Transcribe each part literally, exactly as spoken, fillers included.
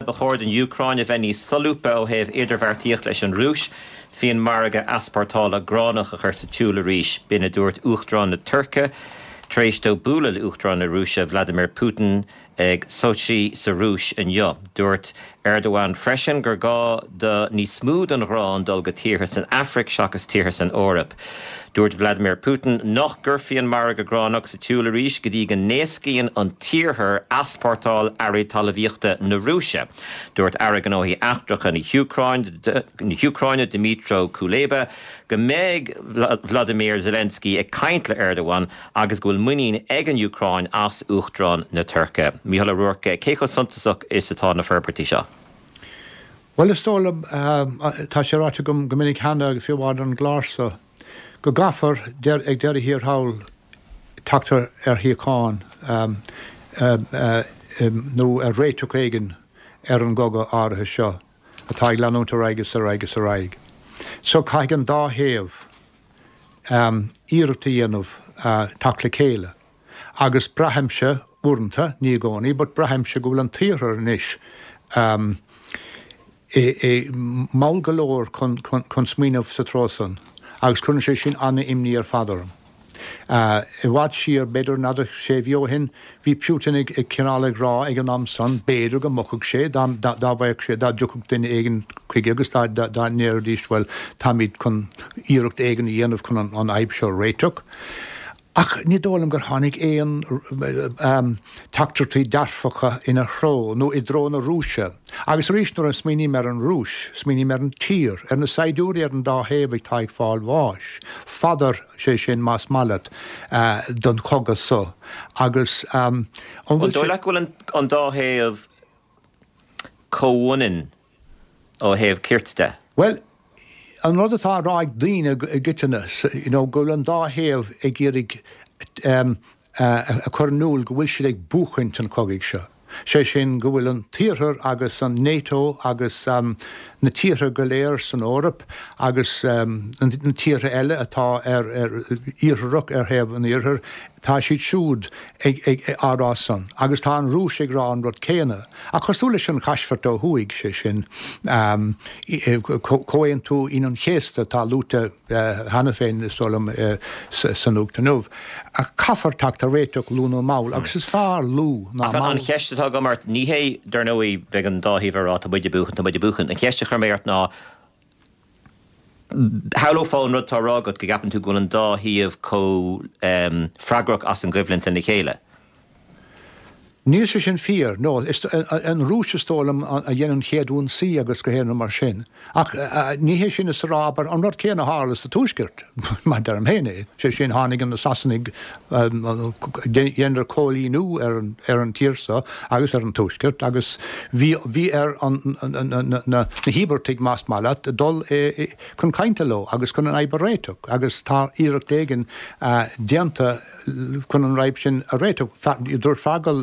bechord in Ukraine if any salúpa ó heh idirvertíocht leis an rúis, fion marga aspartála gránach a chur sa túla ríis bina dúirt uachtrán na Turca, tréistó búla le uachtrán na Rússia Vladimir Putin ag Sochi sa Rúis in jo. Dúirt Erdogan freisin gur gá de ní smúd an rán dul go tíorthas in Afric seachas tíorthas in Eorp. Dúirt Vladimir Putin nach gur fion marga gránach sa túla ríis go dtí go néascíonn an tíorthar aspartáil airí talamhíochta na Rússia. Dúirt airgean ó hí achtracha na Ucraine Dmytro Kuleba go méid Vladimir Zelensky ag caint le Erdogan agus gúil muín ag an Ucraine as uachtrán na Turca. Mícheál O'Rourke, cé go suntasach is atá na ferbirtí seo? Well, is tóla tá sé ráte go minic handa agus fiúhád an glása. Go gafar ag deir hir hawl tactar ar hiacán nó a réitú éigen ar an goga áirithe seo atá ag leanúnta raigus a raigus a raig. So caig an dá héamh íireta dhéanamh tacla céile agus brahamse úranta ní gcónaí, but brahamse go bhfuil an tíorthar níos é máil go leor chun smíanamh sa trósan agus chun sé sin anna imní ar fadaram. I bhhaid siar beidir nada sé bheohin, bhí Putin ag cinála rá ag an amsan, beidir go mochaigh sé, dá bhaigh sé, dá dúchaigh duine éigen chuig agus dá néir dísfuil táid chun íireacht éigen dhéanamh chun an aib seo réiteach. Ach, ní dólam gur tháinig é an tactartaí darfacha ina thró nó i dró na Rússia. Agus rís nuair an smíní mar an Rúis, smíní mar an tír, ar na saidúrí ar an dá héamh taigh fáil bháis. Fadar sé sin más mallat don cogas so. Agus... Well, dóilech bhfuil an dá héamh cóhainn ó héamh cirte? Well, an rud atá ráig daoine gitanas, you know, go an dá héamh ag iarraigh a chornúil go bhfuil siad ag búchaint an cogaigh seo. Sé sin go bhfuil an tíorthar agus an NATO agus na tíortha go léir san Eorp agus na tíortha eile atá ar íorthach ar thaobh an íorthar, tá siad siúd ag árásan. Agus tá an Rúis ag rá an rud céanna. A chosúla sin chaisfart ó thuaig sé sin cóan tú in an chéasta tá lúta hana féin solam san úgta nuh. A cafartach tá réiteach lúna máil, agus is fearr lú ná máil. An cheiste tá go mart ní hé dar nóí beag an dáhíomhrá tá buide buchan tá buide buchan. An cheiste chu méart ná Howlo fáin rud tá rágad go gapan tú gúil an dá híomh có freagrach as an gcuimhlinn na chéile. Níl sé sin fíor, nó, an Rúis tólam a dhéanann chéadún sí agus go héanam mar sin. Ach ní hé sin is rábar an rud céanna hálas a túisgirt, mar dar am héine. Sé sin hánig an na sasannig dhéanar cólínú ar an tíorsa agus ar an túisgirt, agus bhí ar na híbertigh más mallat dul chun cainte lo, agus chun an aibar réiteach, agus tá íireacht éigen déanta chun an raib sin a réiteach. Dúirt fágal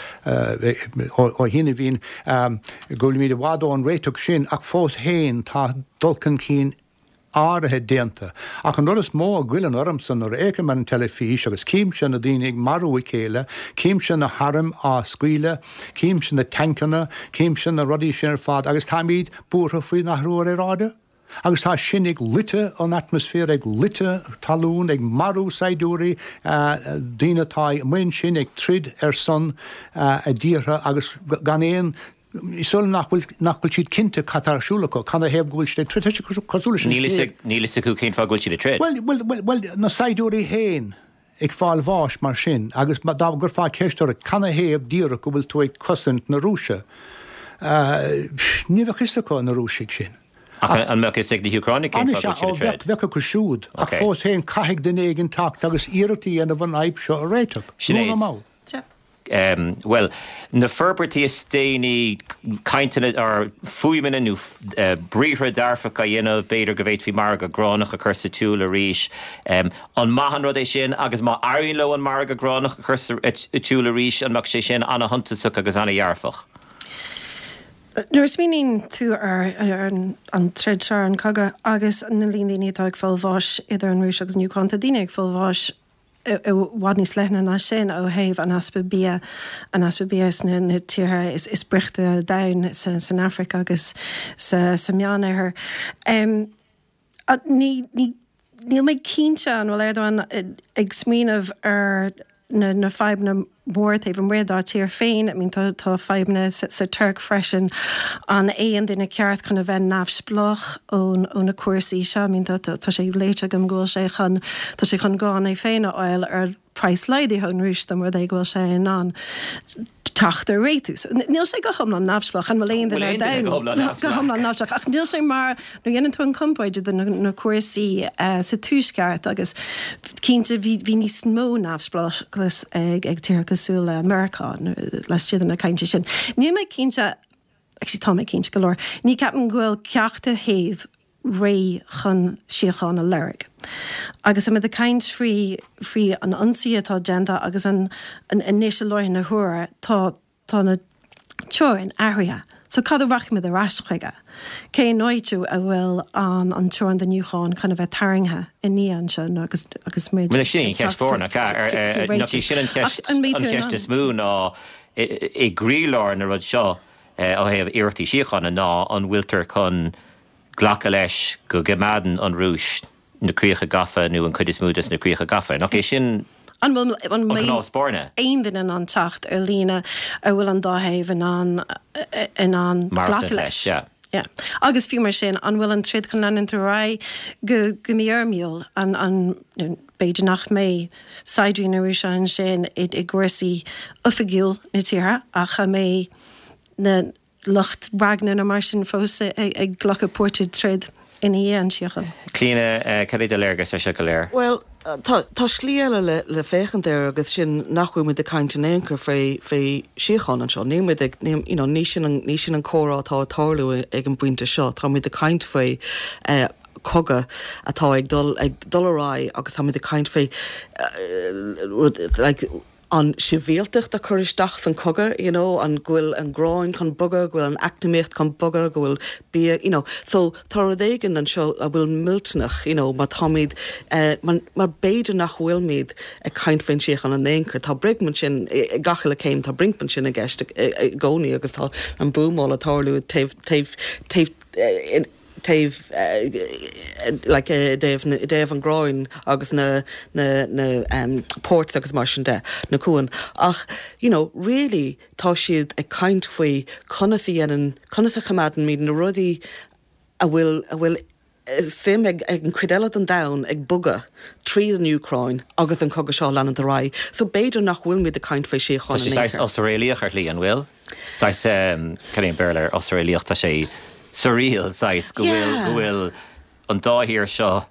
ó hína bhín gúil míad bhádó an réiteach sin ach fós héin tá dulcan cín áirithe déanta. Ach an rulas mó a ghuiil an ormsan ar éice mar an telefís agus cím sin na daoine ag marú i céile, cím sin na haram á scuile, cím sin na tancanna, cím sin na rudí sin ar fad, agus tá míad búrtha faoi nach ruair ar ráda. Agus tá sin ag lite an atmosfér ag lite talún ag marú saidúrí dínatá muin sin ag trid ar son a ddíortha agus gan éon Isul nachhfuil siad cinnte catarsúlacha, chana hebh gúil sé trid cosúla sin. Nílis acu cén fá gúil siad a trid? Well, na saidúrí héin ag fáil bháis mar sin, agus dá gur fá ceistóra chana hebh díra go bhfuil tú ag cosint na Rússia. Ní bheith chisteá na Rússigh sin. An meic is ag na Ucraine cén fá gúil siad a trid? Bhecha go siúd, ach fós héin caiigh den éigen tacht agus íirtaí ana bhan aib seo a réiteach. Sinead. Nú na má. Um, well, na ferbertí is déine caintena ar fuimena nó uh, bríre darfacha dhéanamh beidir go bhéit fhí marga gránach a chusa túil a ríis. Um, an mahan rud é sin agus má airíonn le an marga gránach a chusa túil a ríis an mac sé sin anna huntasach agus anna dhearfach. Nuair smíonn tú ar an trid sear an caga agus na líon daoine tá ag fáil bháis idir an Rúis agus nniu chunta daoine ag fáil bháis wadní slena na sin ó héh an aspa bí an aspa bías na na tíre is is brichta dain san san Africa agus sa sa meanir um ní ní níl méid cínse an bhfuil éidir an ag smíanamh ar na na feibna mór taobh an réadá tíar féin, I mean tá tá feibna sa sa Turk freisin an éon duine ceart chuna bheith nafsploch ón ón na cuasaí seo, I mean tá tá sé léite go ghfuil sé chun tá sé chun gáin é féin áil ar price leidí an rústa mar d ghfuil sé in an tacht ar réús. Níl sé go chum an nafsplach an bhléon den ar dain go chum an nafsplach ach níl sé mar nó dhéanaan tú an compáide na cuasaí sa túisceart agus cínta bhí níos mó nafsplach ag ag tíar cosúla Americán leis siad na cainte sin. Ní mé cínta ag sí tá mé cínta go leir, ní ceapan ghfuil ceachta héamh ré chun siocháin a leirg. Agus am a kaint frí frí an ansaí atá genda agus an an inéis leir na thuair tá tá na teorin aria. So cad a bhach me a raschuige. Cé nóidú a bhfuil an an teorin den Newcháin chuna bheith taringthe in níon sin agus agus mé. Well sin ceis fórna natí sin an ceiste smú ná i gríláir na rud seo ó héh iirtaí siochána ná an bhfuiltar chun ghlacha leis go gemadan an rúis na críocha gafa nó an chudis múdas na críocha gafa. Nach é sin an bhfuil an mé spórne. Aon duine an tacht ar lína a bhfuil an dáhéh in an in an ghlacha leis. Yeah. Agus fiú mar sin an bhfuil an tríd chun leanann tú rá go go míormiúil an an beidir nach mé saidrí na rúise an sin i gcuirsaí ufagiúil na tíre a cha mé na lucht bragna na mar sin fósa ag ghlacha pórtaid tríd in íon siochan. Clíine cadé de léirgus a se go léir? Well, tá slíile le le féchan déir agus sin nachhuiú mu de caiinte éanchar fé fé siochan an seo. Ní mu ag ní sin an córá tá táirliú ag an buinte seo, tá mu de caiint fé coga atá ag dul ag dulrá agus tá mu de caiint fé like an sivéalteach a chuiristeach san coga, you know, an ghfuil an gráin chun buga, ghfuil an actimécht chun buga, ghfuil bí, you know, so tá éigen an seo a bhfuil miltnach, you know, mar táid uh, mar beidir nach bhfuil míad a caint féin siach an an éanchar, tá brigman sin gacha le céim, tá brinkman sin a gceist gcónaí agus tá an búmáil a táirliú taobh taobh taobh taobh like déobh an gráin agus na na na um, port agus mar sin de na cuan ach you know really tá siad ag caint faoi conaí an conaí chamadan míad na rudaí a bhfuil a bhfuil fim ag ag an cuidead an dain ag buga trí an Ucrain agus an cogad seo leanana rá so beidir nach bhfuil míad a caint faoi sé chun Tá Austrráliaach ar lí an bhfuil Tá Carín Beirlar Austrráliaach tá sé surreal sais go bhfuil go bhfuil an dáhír seo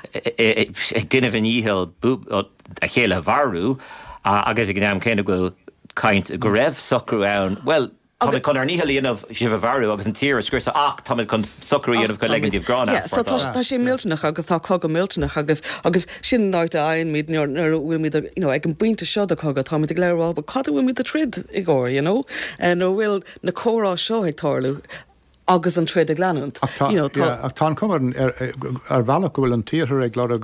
gine bhín íhil a chéile bharú agus ag gnéam céine bhfuil caint go raibh socrú ann well Tá chun ar níhallíonmh si bh bharú agus an tír scrúsa ach tá chun socrúíonmh go legantíobh gránna. Tá sé miltnach agus tá cogad miltnach agus agus sin náid aon míad bhfuil míad ag an buinte seo a cogad tá míad ag léirháil, ba cad bhfuil míad a trid i gcóir, you know, nó bhfuil na córá seo ag táirliú agus an tríd a glanant. Ach tá cumar ar bhealach go bhfuil an tíorthar ag glár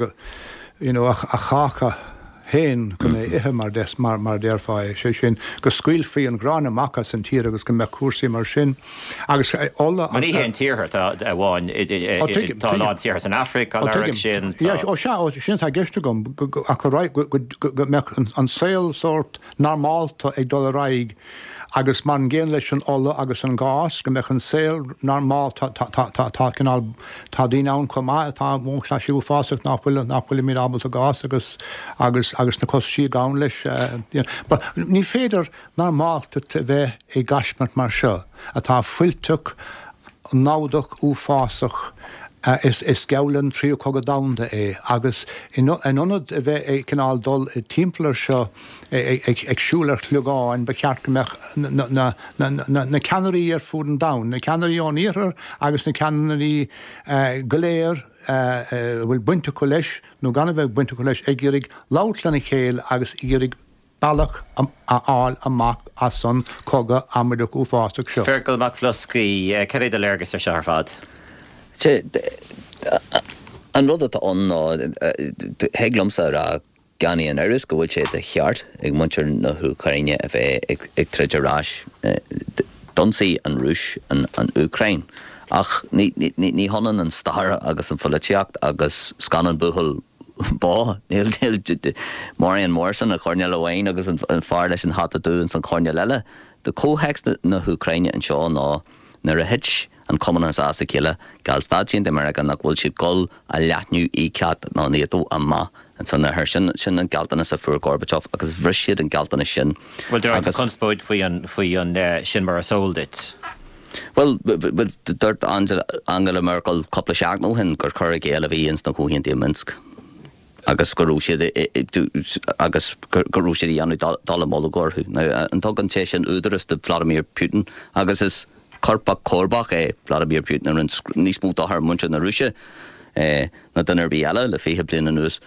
a chácha héin go mé ihe mar des mar mar déirfáid sé sin go scuil faí an grán amachchas an tír agus go me cuasaí mar sin agus óla an hé an tíorthar tá bháin tá lá tíorthar an Africa sin ó se ó sin tá geiste gom a chu an saoil sort normálta ag dul raig agus man géan leis an óla agus an gás go mech an saoil normál tá cinál tá dí ann comá tá mó se siú fáach nachfuil nachfuil mí abal a gás agus agus agus na cos sí gáin leis ní féidir normálta bheith i gasismart mar seo a tá fuilteach nádach ú fásach Uh, is is gelan tríú cogad damda é agus in anad a bheith ag cinál dul i timpplair seo ag siúlairt leáin ba ceart go meach na ceanirí ar fúd an dam, na ceanirí ón íthar agus na ceanirí goléir bhfuil buinte go leis nó gan bheith buinte go leis ag irig lát lena chéal agus irig bailach áil amach as san coga amireach ú fáach seo. Fergal mac floscaí cead a léirgus ar searfad. An rud atá an ná heaglamsa a Gani an Iris go sé de cheart ag muntir na Ukraine a bheith ag treidirrás donsaí an Rúis an Ukraine. Ach ní ní honan an star agus an foliteacht agus scanan buhol bá níl Marian Morrison a Cornel Owain agus an far leis an hat dú an san Cornel eile. De cóhext na Ukraine an seo ná nar a hitch an common as as kille gal stadien de America nach wil si gol a leatniu i cat na neto a ma and so na hersin sin an galtan as a fur Gorbachev agus vrishid an galtan sin. Well there are the conspoid for an for an sin mar sold it. Well with the dirt Angela Angela Merkel couple of no hin gur cur géile vi ins na chuhin di Minsk. Agus goúisiad agus goúisiad anú dal molgorhu. Na an tugan sé sin údaras de Vladimir Putin agus is Korpak Korbach é Vladimir Putin ar an níos múta ar munse na Rússia na dunar bí eile le fihe blin an nús.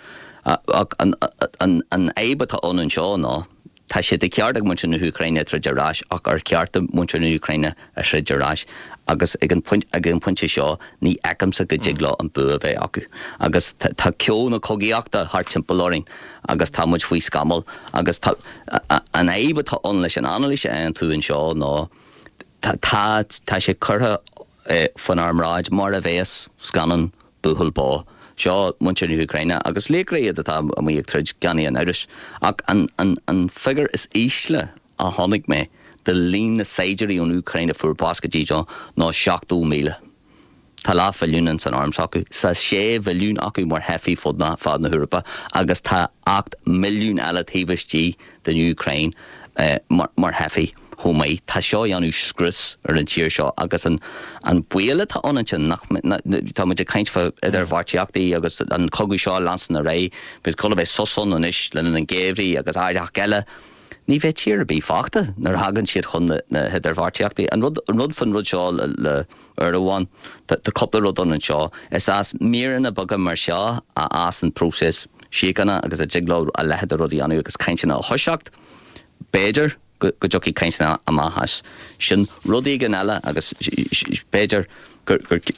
An éibe tá an an seo ná tá sé de ceart ag munse na Ukraine treidirrás ach ar ceart munse na Ukraine a treidirrás agus ag an puinte seo ní eicamsa go diglá an bu a bheith acu. Agus tá ceol na cogaíochta thar timpolaring agus tá muid faoi scamal agus an éibe tá an leis an analise an tú an seo ná tá tá sé curtha fan armráid mar a bheits scanan buhol bá seo munse na Ukraine agus légraíad atá a mí ag treid Gani an Irish ach an an an figure is ísle a tháinig mé de lín na séidirí an Ukraine fuair bascatí seo ná seachtú míle. Tá lá filiún san arms acu sa sé bhiliún acu mar hefií fod na fad na Europa agus tá acht milliún eile taobhistí den Ukraine mar mar hefií. Homai tá seo anú scrus ar an tíir seo agus an an buile tá anante nach tá muid kaint fa idir bhartíachtaí agus an cogu seo lansan a ré bes colla bheith soson an is lena an géhrí agus aideach geile ní bheith tíir a bí fachta nar hagan siad chun na idir bhartíachtaí an rud an rud fan rud seo le ar amháin tá coppla rud an seo is as míran a bagam mar seo a as an próses síganna agus a jigló a lehead a rudí anú agus kaintina a thoseacht Beiidir go joki kaintina a mahas sin rudí gan eile agus Beiidir gur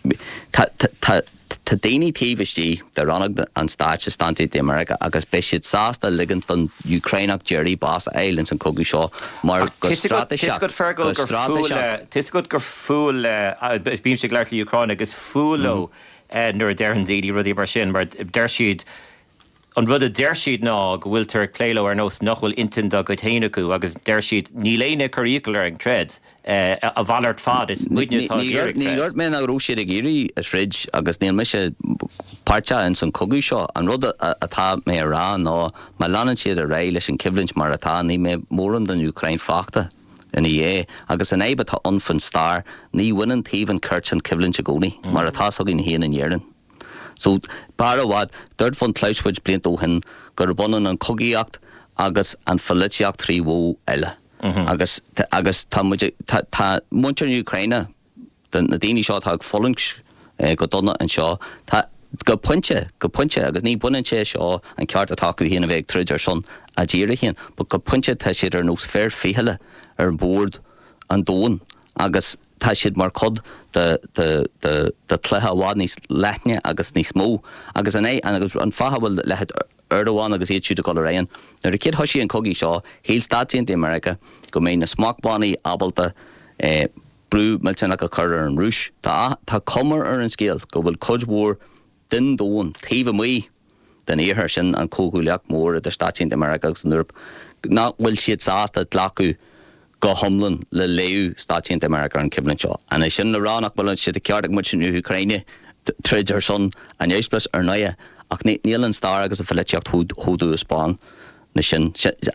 tá déine tíhistí de rannag an stáit sa stantí de America agus be siad sásta ligant an Ukraineach Jerry Bass Islands an cogu seo mar go strateach go fergal gur fúil tis go gur fúil bím sé leirtla Ukraine agus fúló nuair a dean díí rudí mar sin mar der siad an rud a der siad ná go bhfuil tar cléile ar nós nach bhfuil intinda go téine acu agus der siad ní léine currícular ag tred a bhallart fad is muidnetá géireach ní gur mé a rúisiad a géirí a fridge agus níl meise páirte in san cogu seo an rud atá mé rá ná má leanan siad a ré leis an cibhlint mar atá ní mé móran den Ukraine fachta in é agus an éibe tá anfan star ní bhainean taobhann cuirt an cibhlint a gcónaí mar atá sagin híana an dhéireann. So barawad third fun Clausewitz blinto hin gur bonan an cogaíocht agus an foliteacht trí bhó eile agus agus tá tá muntir Ukraine den na daoine seo tá follinks go donna an seo tá go puinte go puinte agus ní bunanse seo an ceart atá acu híana bheith treidir son a ddíire chéan, but go puinte tá siad ar nós fér fiheile ar bord an dóin agus tá siad mar cod de de de de cléthe bhád níos leithne agus níos mó agus an é agus an fatha bhfuil lehead Erdogan agus iad siúd a goléon nar a cid thoisí an cogaí seo héal státíon de America go mé na smachbánaí abalta brú milltena go chur ar an Rúis tá tá cumar ar an scéal go bhfuil codhmór den dóin taobh mí den éthir sin an cógúileach mór a de státíon de America agus an Europa ná bhfuil siad sásta dlacu go homlan le léú státíon de America an cibhlinn seo. An é sin le ránach bhfuil siad a ceart ag muid sin Ukraine treidir son an éisplas ar naie ach níl an star agus a foliteacht thódú a Spáin na sin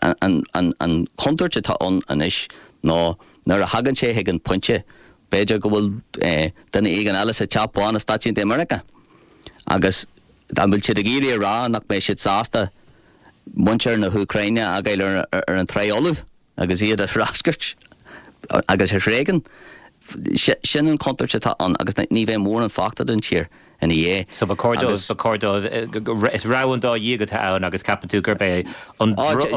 an contoirte tá an an is ná nar a hagan sé ag an puinte Beiidir go bhfuil duna ag an eile sa teapáin na státíon de America agus an bhfuil siad a géirí rá nach mé siad sásta muintear na Ukraine a gail ar an tréolah agus iad a frascairt agus ar régan sin an contoirte tá an agus ní bheith mór an fachta den tíir in é. So ba cordó ba cordó is ráhandá dígad ann agus capan tú gur bé an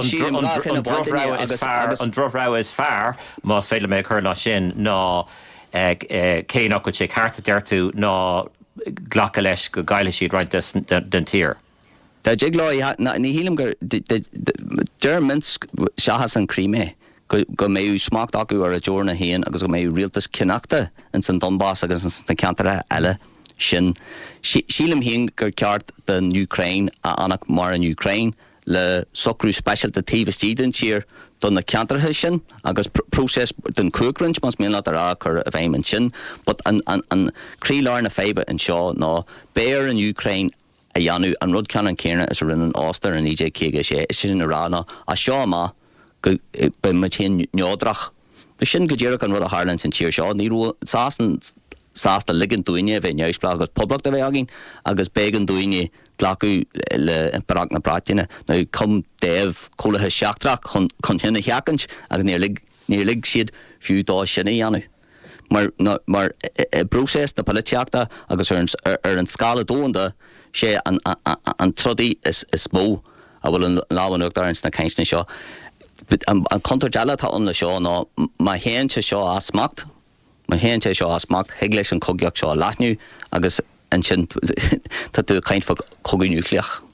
drohrá is fear an drohrá is fear má féile mé chur lá sin ná céach go sé carta deirtú ná ghlacha leis go gaiile siad roiint den tír. Tá jig lá ní hílam gur deir minsk seachas an críime go méú smacht acu ar a dúrna héan agus go méú rialtas cinachta in san Donbass agus na ceantara eile sin. Sílam hín gur ceart den Ukraine a annach mar an Ukraine le socrú specialtatíh sídan tír don na ceantartha sin agus próses den cuagrint mas mé ará chur a bhéim an sin, but an críláir na féibe an seo ná béir an Ukraine a dheanú an rud cean an céirna is a rinne áster an I J céige sé is sin arána a seo má go be matén neodrach. Be sin go ddéireach an rud a Harlan sin tíir seo, ní sásan sásta ligan dúine bheith neusplá agus poblach a bheith agin agus bégan dúine glacu le imparach na práteine nó cum déobh cholathe seachtrach chun hinna cheacant agus níor lig siad fiú dá sinna dhéanú. Mar mar brúsés na politeachta agus ar an scala dónda sé an trodaí is mó a bhfuil an láhanúachtar na cainsna seo. An contordeala tá an le seo ná má héan se seo asmacht, má héan se seo asmacht, heag leis an cogeach seo a láithniú agus an sin tá tú caint fog cogaí núcleach.